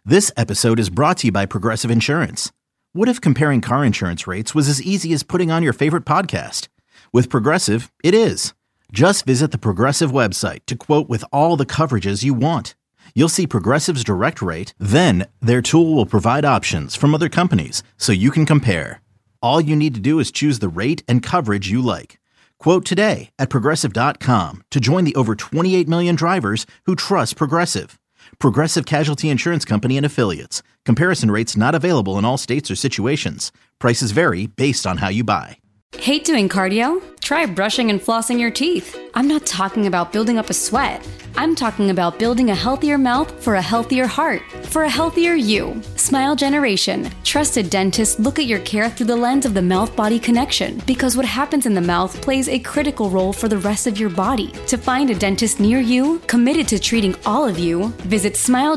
This episode is brought to you by Progressive Insurance. What if comparing car insurance rates was as easy as putting on your favorite podcast? With Progressive, it is. Just visit the Progressive website to quote with all the coverages you want. You'll see Progressive's direct rate, then their tool will provide options from other companies so you can compare. All you need to do is choose the rate and coverage you like. Quote today at Progressive.com to join the over 28 million drivers who trust Progressive. Progressive Casualty Insurance Company and Affiliates. Comparison rates not available in all states or situations. Prices vary based on how you buy. Hate doing cardio? Try brushing and flossing your teeth. I'm not talking about building up a sweat. I'm talking about building a healthier mouth for a healthier heart, for a healthier you. Smile Generation. Trusted dentists look at your care through the lens of the mouth-body connection because what happens in the mouth plays a critical role for the rest of your body. To find a dentist near you, committed to treating all of you, visit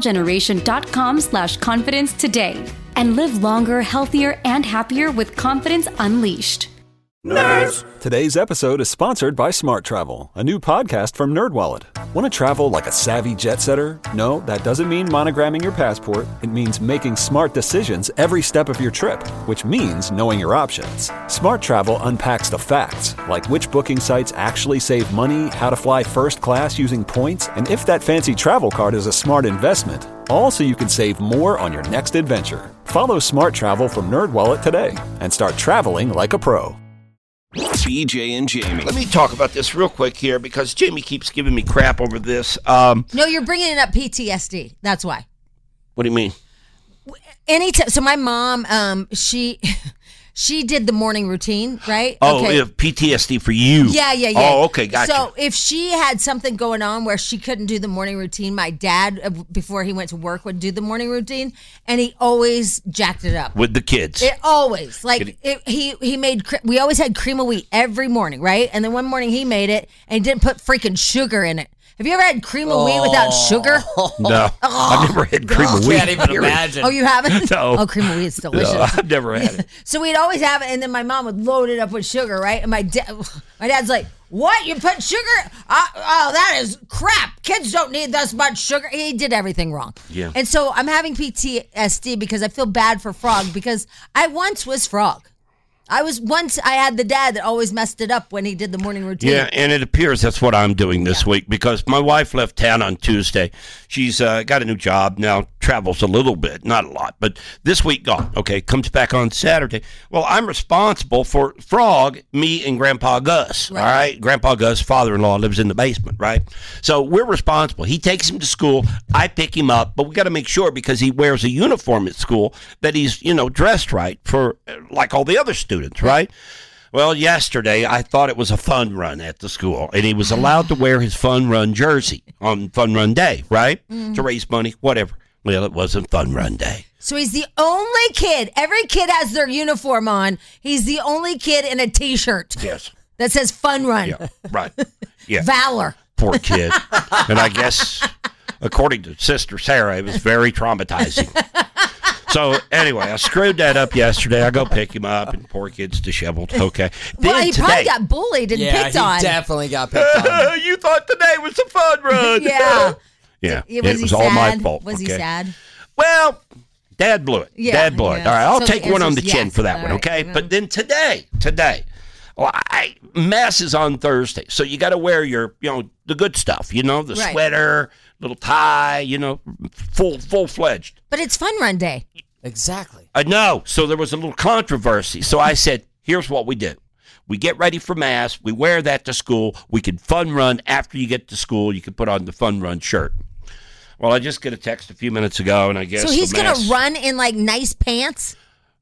smilegeneration.com/confidence today and live longer, healthier, and happier with confidence unleashed. Nerds! Today's episode is sponsored by Smart Travel, a new podcast from NerdWallet. Want to travel like a savvy jet setter? No, that doesn't mean monogramming your passport. It means making smart decisions every step of your trip, which means knowing your options. Smart Travel unpacks the facts, like which booking sites actually save money, how to fly first class using points, and if that fancy travel card is a smart investment. All so you can save more on your next adventure. Follow Smart Travel from NerdWallet today and start traveling like a pro. BJ and Jamie. Let me talk about this real quick here because Jamie keeps giving me crap over this. No, you're bringing up PTSD. That's why. What do you mean? Anytime. So my mom, she did the morning routine, right? Oh, okay. PTSD for you. Yeah. Oh, okay, gotcha. So if she had something going on where she couldn't do the morning routine, my dad, before he went to work, would do the morning routine, and he always jacked it up. With the kids. It always. He made, we always had cream of wheat every morning, right? And then one morning he made it, and he didn't put freaking sugar in it. Have you ever had cream of wheat without sugar? No. I've never had cream of wheat. I can't even imagine. Oh, you haven't? No. Oh, cream of wheat's delicious. No, I've never had it. So we'd always have it, and then my mom would load it up with sugar, right? And my dad's like, what? You put sugar? Oh, that is crap. Kids don't need this much sugar. He did everything wrong. Yeah. And so I'm having PTSD because I feel bad for Frog because I once was Frog. I had the dad that always messed it up when he did the morning routine. Yeah, and it appears that's what I'm doing this week because my wife left town on Tuesday. She's got a new job now, travels a little bit, not a lot, but this week gone. Okay, comes back on Saturday. Well, I'm responsible for Frog, me, and Grandpa Gus. Right. All right, Grandpa Gus' father-in-law lives in the basement, right? So we're responsible. He takes him to school. I pick him up, but we got to make sure because he wears a uniform at school that he's dressed right for like all the other students. Right? Well, yesterday I thought it was a fun run at the school, and he was allowed to wear his fun run jersey on fun run day, right? Mm-hmm. To raise money, whatever. Well, it wasn't fun run day. So he's the only kid. Every kid has their uniform on. He's the only kid in a T-shirt. Yes. That says fun run. Yeah, right. Yeah. Valor. Poor kid. And I guess, according to Sister Sarah, it was very traumatizing. So, anyway, I screwed that up yesterday. I go pick him up, and poor kid's disheveled. Okay. Well, he probably got bullied and picked on. Yeah, he definitely got picked on. You thought today was a fun run. Yeah. Yeah. Was it was all my fault. Was he sad? Well, Dad blew it. Yeah, Dad blew it. All right, I'll take one on the chin for that one, right. okay? But then today, well, Mass is on Thursday, so you got to wear your, the good stuff, the sweater, little tie, full-fledged. But it's fun run day. Exactly. I know. So there was a little controversy. So I said, here's what we do. We get ready for Mass. We wear that to school. We can fun run after you get to school. You can put on the fun run shirt. Well, I just got a text a few minutes ago, and I guess so he's going to run in, nice pants?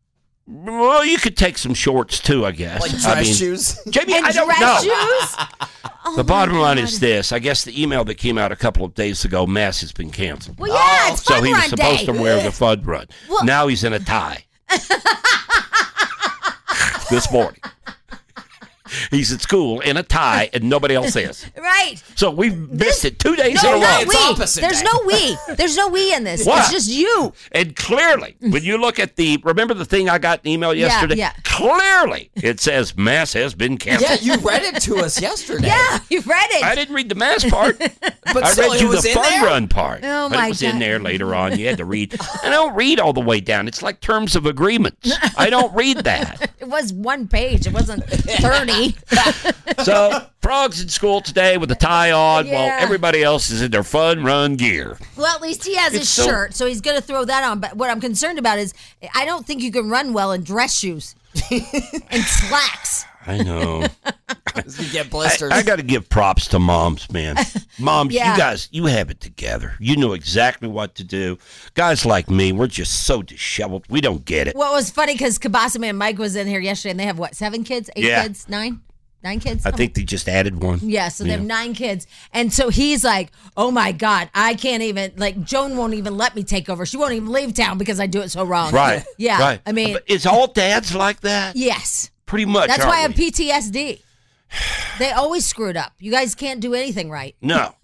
Well, you could take some shorts, too, I guess. Like dress shoes? Jamie, and I don't dress know. Shoes? The bottom line is this. I guess the email that came out a couple of days ago, Mass has been canceled. Well, yeah, it's fun So he was supposed day. to wear the fun run. Well, now he's in a tie. This morning. He's at school in a tie, and nobody else is. Right. So we've missed it 2 days in a row. No, It's opposite There's day. no we. There's no we in this. What? It's just you. And clearly, when you look at remember the thing I got an email yesterday? yeah. Clearly, it says mass has been canceled. Yeah, you read it to us yesterday. Yeah, you read it. I didn't read the mass part. But I still, read it you was the in fun there? run part. Oh, but my it was God. in there later on. You had to read. I don't read all the way down. It's like terms of agreements. I don't read that. It was one page. It wasn't 30. So, Frog's in school today with a tie on while Yeah. everybody else is in their fun run gear. Well, at least he has his It's so- shirt, so he's going to throw that on. But what I'm concerned about is I don't think you can run well in dress shoes and slacks. I know. You get blisters. I got to give props to moms, man. Moms, Yeah. you guys, you have it together. You know exactly what to do. Guys like me, we're just so disheveled. We don't get it. Well, it was funny because Kabasa Man Mike was in here yesterday, and they have, 7 kids? 8 Yeah. kids? 9? 9 kids? I think they just added one. Yeah, so they have 9 kids. And so he's like, oh my God, I can't even, Joan won't even let me take over. She won't even leave town because I do it so wrong. Right. Yeah. Right. I mean, But is all dads like that? yes. Pretty much. That's why I have aren't we? PTSD. They always screw it up. You guys can't do anything right. No.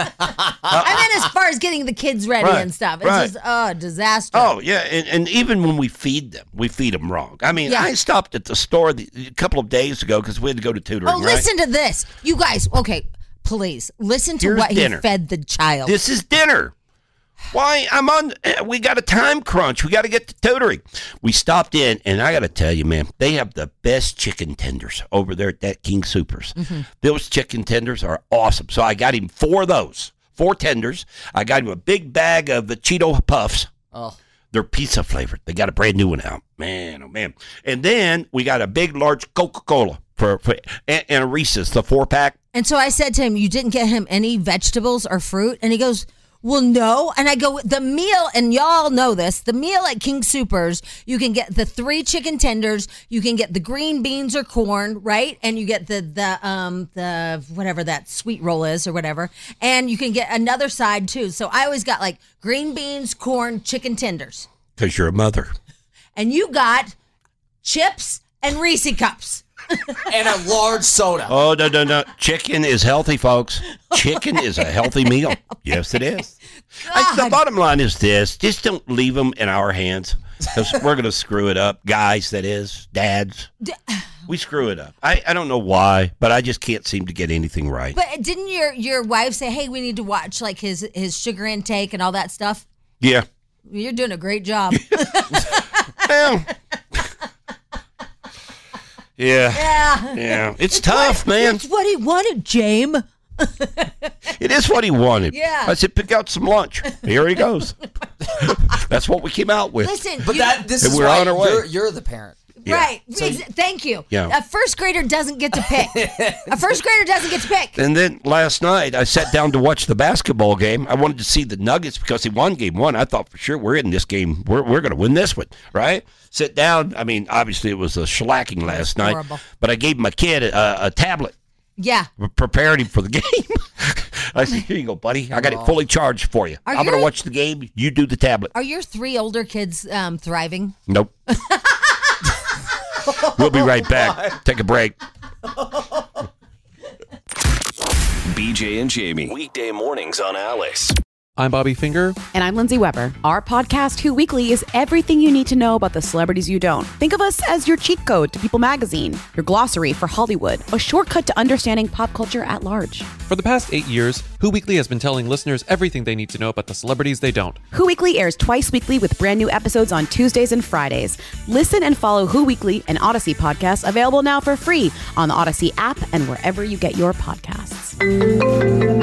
I mean, as far as getting the kids ready Right, and stuff. It's right. just, a disaster. Oh, yeah. And even when we feed them wrong. I mean, Yeah. I stopped at the store a couple of days ago because we had to go to tutoring, Oh, right? listen to this. You guys, okay, please, listen to Here's what dinner. he fed the child. This is dinner. Why? We got a time crunch. We got to get to tutoring. We stopped in, and I got to tell you, man, they have the best chicken tenders over there at that King Soopers. Mm-hmm. Those chicken tenders are awesome. So I got him 4 of those, 4 tenders. I got him a big bag of the Cheeto Puffs. Oh. They're pizza flavored. They got a brand new one out. Man, oh, man. And then we got a big, large Coca-Cola and a Reese's, the 4-pack. And so I said to him, you didn't get him any vegetables or fruit? And he goes, well, no. And I go, the meal, and y'all know this, the meal at King Soopers, you can get the 3 chicken tenders, you can get the green beans or corn, right? And you get the whatever that sweet roll is or whatever. And you can get another side too. So I always got green beans, corn, chicken tenders. Because you're a mother. And you got chips and Reese cups. And a large soda. Oh, no. Chicken is healthy, folks. Chicken is a healthy meal. Yes, it is. The bottom line is this. Just don't leave them in our hands because we're going to screw it up. Guys, that is. Dads. We screw it up. I don't know why, but I just can't seem to get anything right. But didn't your wife say, hey, we need to watch his sugar intake and all that stuff? Yeah. You're doing a great job. Well, Yeah. Yeah. It's tough, man. It's what he wanted, James. It is what he wanted. Yeah. I said, pick out some lunch. Here he goes. That's what we came out with. Listen, But this And is we're why on our way. you're the parent. Yeah. right. So Thank you. Yeah. A first grader doesn't get to pick. A first grader doesn't get to pick. And then last night, I sat down to watch the basketball game. I wanted to see the Nuggets because they won game 1. I thought for sure we're in this game. We're going to win this one, right? Sit down. I mean, obviously it was a shellacking last night. horrible. But I gave my kid a tablet. Yeah. Prepared him for the game. I said, here you go, buddy. I got it fully charged for you. Are I'm going to your- watch the game. You do the tablet. Are your 3 older kids thriving? Nope. We'll be right back. Take a break. BJ and Jamie. Weekday mornings on Alice. I'm Bobby Finger. And I'm Lindsay Weber. Our podcast, Who Weekly, is everything you need to know about the celebrities you don't. Think of us as your cheat code to People Magazine, your glossary for Hollywood, a shortcut to understanding pop culture at large. For the past 8 years, Who Weekly has been telling listeners everything they need to know about the celebrities they don't. Who Weekly airs twice weekly with brand new episodes on Tuesdays and Fridays. Listen and follow Who Weekly, an Odyssey podcast, available now for free on the Odyssey app and wherever you get your podcasts.